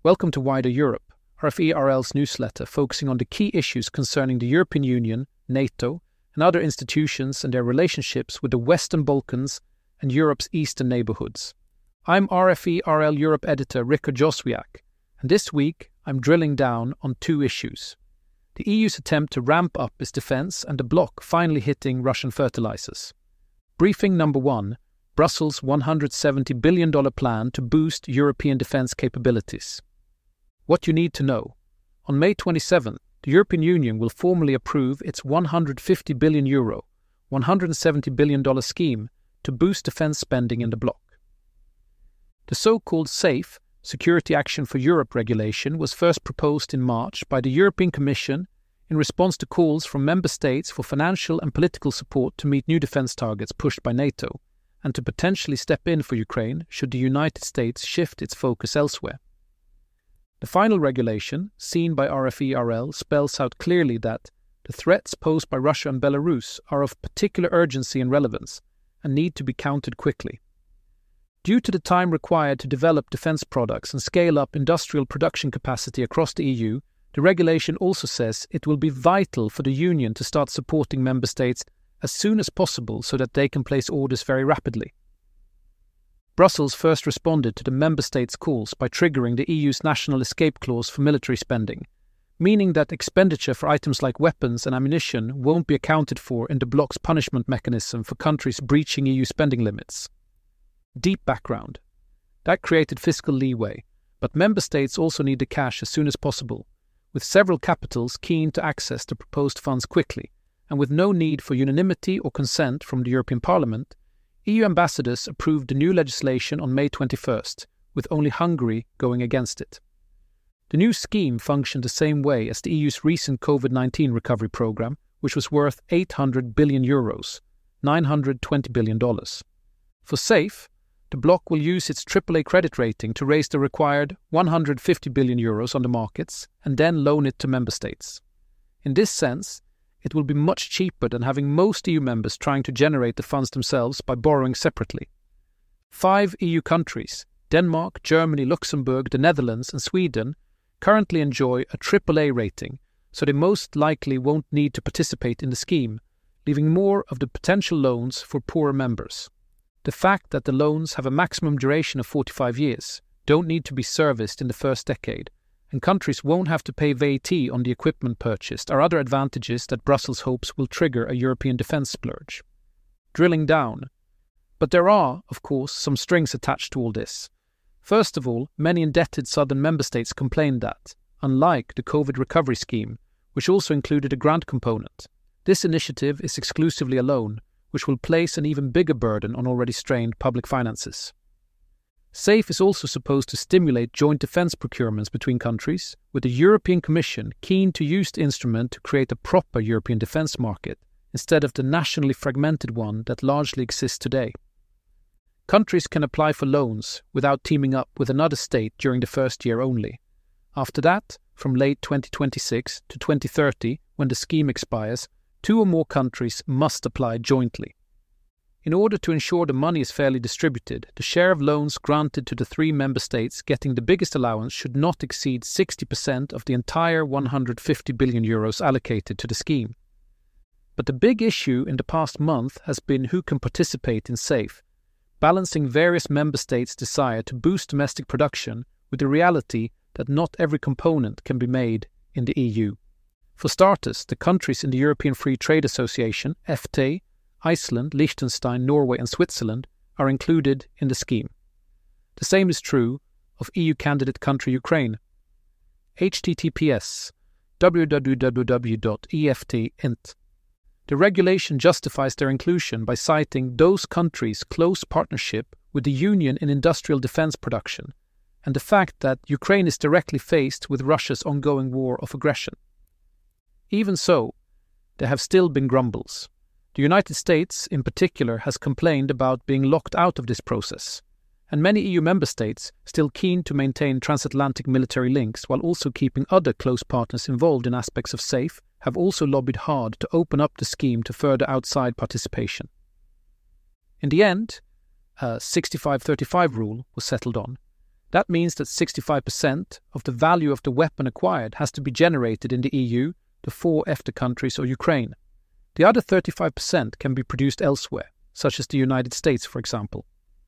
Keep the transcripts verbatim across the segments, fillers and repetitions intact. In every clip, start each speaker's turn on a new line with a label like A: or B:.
A: Welcome to Wider Europe, R F E R L's newsletter focusing on the key issues concerning the European Union, NATO, and other institutions and their relationships with the Western Balkans and Europe's eastern neighborhoods. I'm R F E R L Europe editor Rikard Joswiak, and this week I'm drilling down on two issues. The E U's attempt to ramp up its defense and the bloc finally hitting Russian fertilizers. Briefing number one, Brussels' one hundred seventy billion dollars plan to boost European defense capabilities. What you need to know. On May twenty-seventh, the European Union will formally approve its one hundred fifty billion euro, one hundred seventy billion dollars scheme to boost defense spending in the bloc. The so-called SAFE, Security Action for Europe regulation, was first proposed in March by the European Commission in response to calls from member states for financial and political support to meet new defense targets pushed by NATO, and to potentially step in for Ukraine should the United States shift its focus elsewhere. The final regulation, seen by R F E R L, spells out clearly that the threats posed by Russia and Belarus are of particular urgency and relevance, and need to be countered quickly. Due to the time required to develop defense products and scale up industrial production capacity across the E U, the regulation also says it will be vital for the Union to start supporting member states as soon as possible so that they can place orders very rapidly. Brussels first responded to the member states' calls by triggering the E U's national escape clause for military spending, meaning that expenditure for items like weapons and ammunition won't be accounted for in the bloc's punishment mechanism for countries breaching E U spending limits. Deep background. That created fiscal leeway, but member states also need the cash as soon as possible, with several capitals keen to access the proposed funds quickly, and with no need for unanimity or consent from the European Parliament. E U ambassadors approved the new legislation on May twenty-first, with only Hungary going against it. The new scheme functioned the same way as the E U's recent COVID nineteen recovery programme, which was worth eight hundred billion euros, nine hundred twenty billion dollars. For SAFE, the bloc will use its triple A credit rating to raise the required one hundred fifty billion euros on the markets and then loan it to member states. In this sense, it will be much cheaper than having most E U members trying to generate the funds themselves by borrowing separately. Five E U countries, Denmark, Germany, Luxembourg, the Netherlands and Sweden, currently enjoy a triple A rating, so they most likely won't need to participate in the scheme, leaving more of the potential loans for poorer members. The fact that the loans have a maximum duration of forty-five years, don't need to be serviced in the first decade, and countries won't have to pay V A T on the equipment purchased are other advantages that Brussels hopes will trigger a European defence splurge. Drilling down. But there are, of course, some strings attached to all this. First of all, many indebted southern member states complained that, unlike the COVID recovery scheme, which also included a grant component, this initiative is exclusively a loan, which will place an even bigger burden on already strained public finances. SAFE is also supposed to stimulate joint defence procurements between countries, with the European Commission keen to use the instrument to create a proper European defence market, instead of the nationally fragmented one that largely exists today. Countries can apply for loans without teaming up with another state during the first year only. After that, from late twenty twenty-six to twenty thirty, when the scheme expires, two or more countries must apply jointly. In order to ensure the money is fairly distributed, the share of loans granted to the three member states getting the biggest allowance should not exceed sixty percent of the entire one hundred fifty billion euros allocated to the scheme. But the big issue in the past month has been who can participate in SAFE, balancing various member states' desire to boost domestic production with the reality that not every component can be made in the E U. For starters, the countries in the European Free Trade Association, E F T A, Iceland, Liechtenstein, Norway and Switzerland are included in the scheme. The same is true of E U candidate country Ukraine. H T T P S w w w dot e f t dot int. The regulation justifies their inclusion by citing those countries' close partnership with the Union in industrial defense production and the fact that Ukraine is directly faced with Russia's ongoing war of aggression. Even so, there have still been grumbles. The United States, in particular, has complained about being locked out of this process, and many E U member states, still keen to maintain transatlantic military links while also keeping other close partners involved in aspects of SAFE, have also lobbied hard to open up the scheme to further outside participation. In the end, a sixty-five thirty-five rule was settled on. That means that sixty-five percent of the value of the weapon acquired has to be generated in the E U, the four EFTA countries or Ukraine. The other thirty-five percent can be produced elsewhere, such as the United States, for example.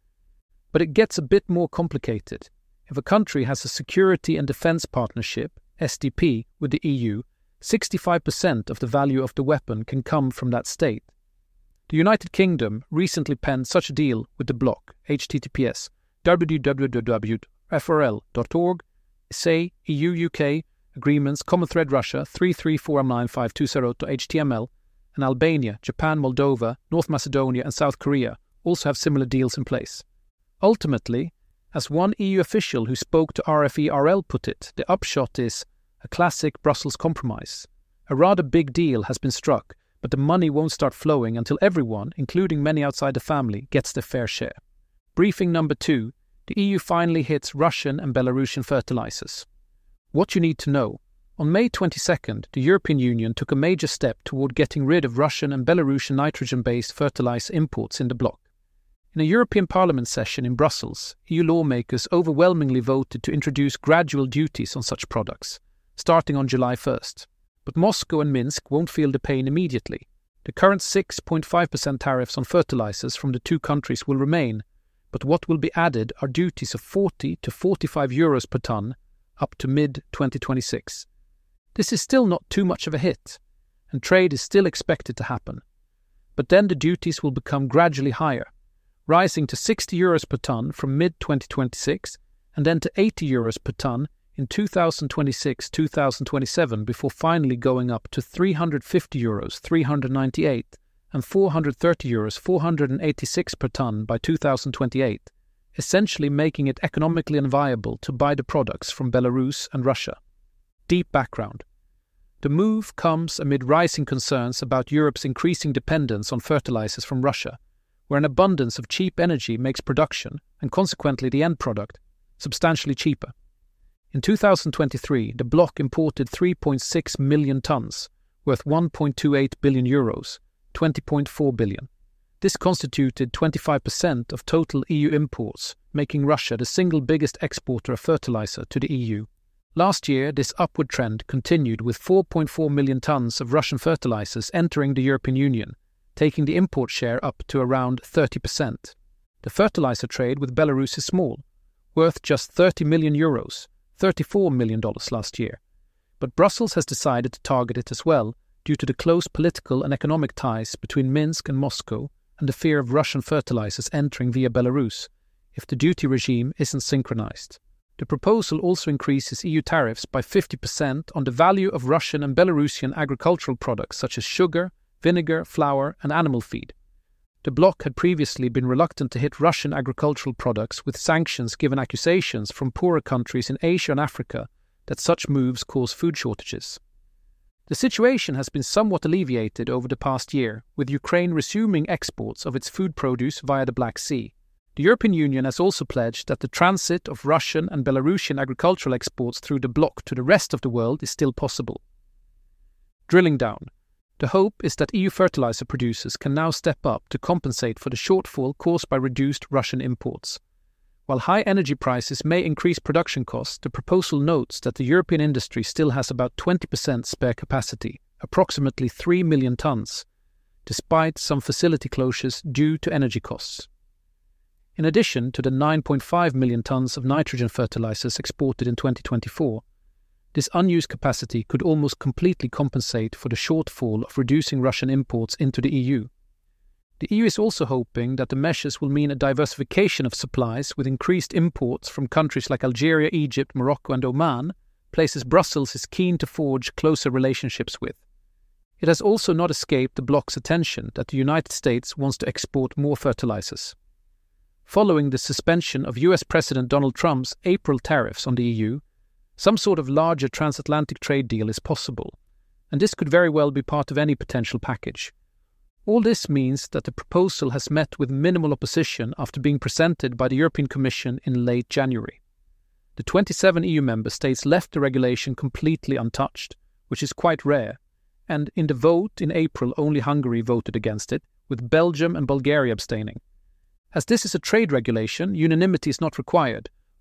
A: But it gets a bit more complicated. If a country has a security and defense partnership, S D P, with the E U, sixty-five percent of the value of the weapon can come from that state. The United Kingdom recently penned such a deal with the bloc, H T T P S w w w dot f r l dot org, say E U U K, Agreements, Common Thread Russia, three three four nine five two zero dot h t m l, and Albania, Japan, Moldova, North Macedonia and South Korea also have similar deals in place. Ultimately, as one E U official who spoke to R F E R L put it, the upshot is a classic Brussels compromise. A rather big deal has been struck, but the money won't start flowing until everyone, including many outside the family, gets their fair share. Briefing number two, the E U finally hits Russian and Belarusian fertilizers. What you need to know. On May twenty-second, the European Union took a major step toward getting rid of Russian and Belarusian nitrogen-based fertilizer imports in the bloc. In a European Parliament session in Brussels, E U lawmakers overwhelmingly voted to introduce gradual duties on such products, starting on July first. But Moscow and Minsk won't feel the pain immediately. The current six point five percent tariffs on fertilizers from the two countries will remain, but what will be added are duties of forty to forty-five euros per tonne up to mid twenty twenty-six. This is still not too much of a hit, and trade is still expected to happen. But then the duties will become gradually higher, rising to sixty euros per tonne from mid twenty twenty-six and then to eighty euros per tonne in two thousand twenty-six to two thousand twenty-seven before finally going up to three hundred fifty euros, three hundred ninety-eight and four hundred thirty euros, four hundred eighty-six per tonne by two thousand twenty-eight, essentially making it economically unviable to buy the products from Belarus and Russia. Deep background. The move comes amid rising concerns about Europe's increasing dependence on fertilizers from Russia, where an abundance of cheap energy makes production, and consequently the end product, substantially cheaper. In two thousand twenty-three, the bloc imported three point six million tonnes, worth one point two eight billion euros, twenty point four billion. This constituted twenty-five percent of total E U imports, making Russia the single biggest exporter of fertilizer to the E U. Last year, this upward trend continued with four point four million tonnes of Russian fertilizers entering the European Union, taking the import share up to around thirty percent. The fertilizer trade with Belarus is small, worth just thirty million euros, thirty-four million dollars last year. But Brussels has decided to target it as well due to the close political and economic ties between Minsk and Moscow and the fear of Russian fertilizers entering via Belarus if the duty regime isn't synchronized. The proposal also increases E U tariffs by fifty percent on the value of Russian and Belarusian agricultural products such as sugar, vinegar, flour, and animal feed. The bloc had previously been reluctant to hit Russian agricultural products with sanctions given accusations from poorer countries in Asia and Africa that such moves cause food shortages. The situation has been somewhat alleviated over the past year, with Ukraine resuming exports of its food produce via the Black Sea. The European Union has also pledged that the transit of Russian and Belarusian agricultural exports through the bloc to the rest of the world is still possible. Drilling down. The hope is that E U fertilizer producers can now step up to compensate for the shortfall caused by reduced Russian imports. While high energy prices may increase production costs, the proposal notes that the European industry still has about twenty percent spare capacity, approximately three million tonnes, despite some facility closures due to energy costs. In addition to the nine point five million tonnes of nitrogen fertilizers exported in twenty twenty-four, this unused capacity could almost completely compensate for the shortfall of reducing Russian imports into the E U. The E U is also hoping that the measures will mean a diversification of supplies with increased imports from countries like Algeria, Egypt, Morocco and Oman, places Brussels is keen to forge closer relationships with. It has also not escaped the bloc's attention that the United States wants to export more fertilizers. Following the suspension of U S President Donald Trump's April tariffs on the E U, some sort of larger transatlantic trade deal is possible, and this could very well be part of any potential package. All this means that the proposal has met with minimal opposition after being presented by the European Commission in late January. The twenty-seven E U member states left the regulation completely untouched, which is quite rare, and in the vote in April only Hungary voted against it, with Belgium and Bulgaria abstaining. As this is a trade regulation, unanimity is not required.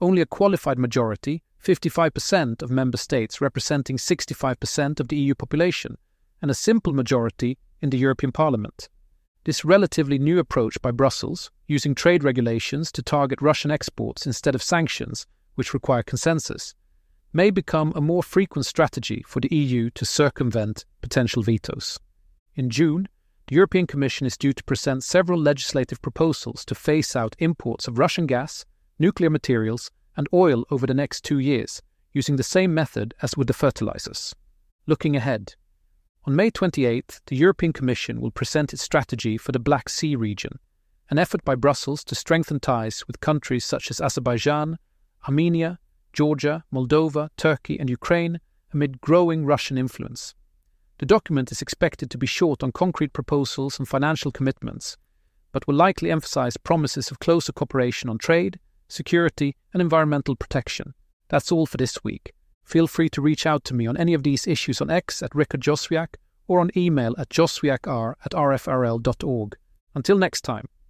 A: only a qualified majority, fifty-five percent of member states representing sixty-five percent of the E U population, and a simple majority in the European Parliament. This relatively new approach by Brussels, using trade regulations to target Russian exports instead of sanctions, which require consensus, may become a more frequent strategy for the E U to circumvent potential vetoes. In June, the European Commission is due to present several legislative proposals to phase out imports of Russian gas, nuclear materials, and oil over the next two years, using the same method as with the fertilizers. Looking ahead, on May twenty-eighth, the European Commission will present its strategy for the Black Sea region, an effort by Brussels to strengthen ties with countries such as Azerbaijan, Armenia, Georgia, Moldova, Turkey, and Ukraine amid growing Russian influence. The document is expected to be short on concrete proposals and financial commitments, but will likely emphasize promises of closer cooperation on trade, security, and environmental protection. That's all for this week. Feel free to reach out to me on any of these issues on X at Rikard Joswiak or on email at joswiakr at r f r l dot org. Until next time.